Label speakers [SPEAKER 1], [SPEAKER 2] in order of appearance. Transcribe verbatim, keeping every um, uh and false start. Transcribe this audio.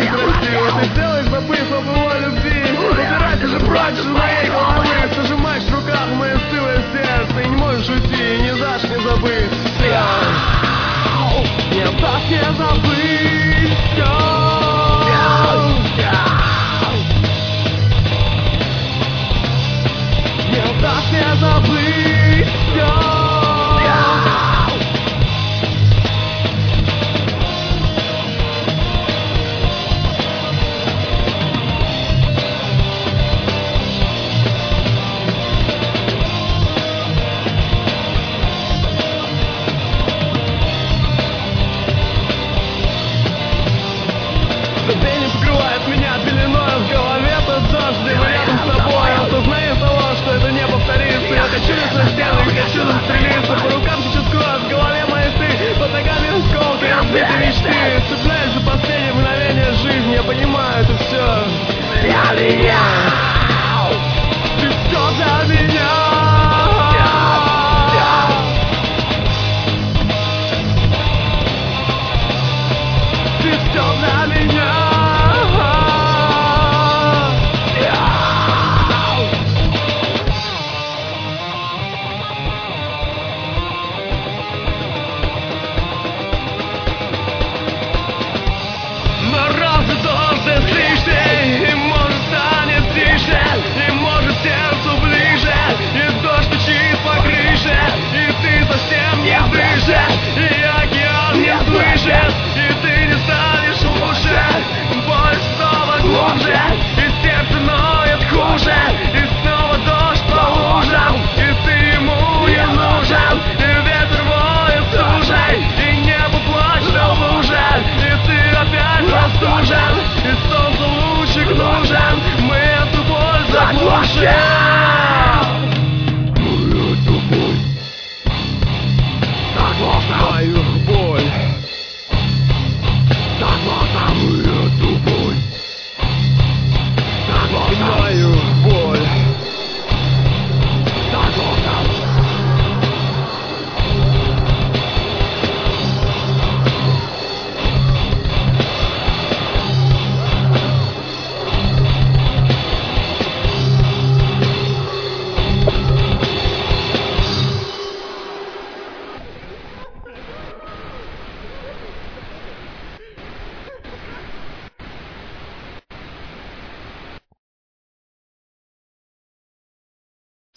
[SPEAKER 1] жизнь красиво. Ты сделай, забыв об его любви. Убирайся же прочь из моей головы. Зажимаешь в руках мое стылое сердце. И не можешь уйти, ни за что не забыть все. Не даст мне забыть все. Не даст мне забыть все. Забвение покрывает меня пеленой в голове тот дождь, где мы рядом с тобой. Осознаю того, что это не повторится. Я хочу лишь на стену, хочу застрелиться. По рукам течет кровь, в голове моей ты. Под ногами осколки, разбитые мечты. Цепляюсь за последнее мгновение жизни. Я понимаю, это все для меня.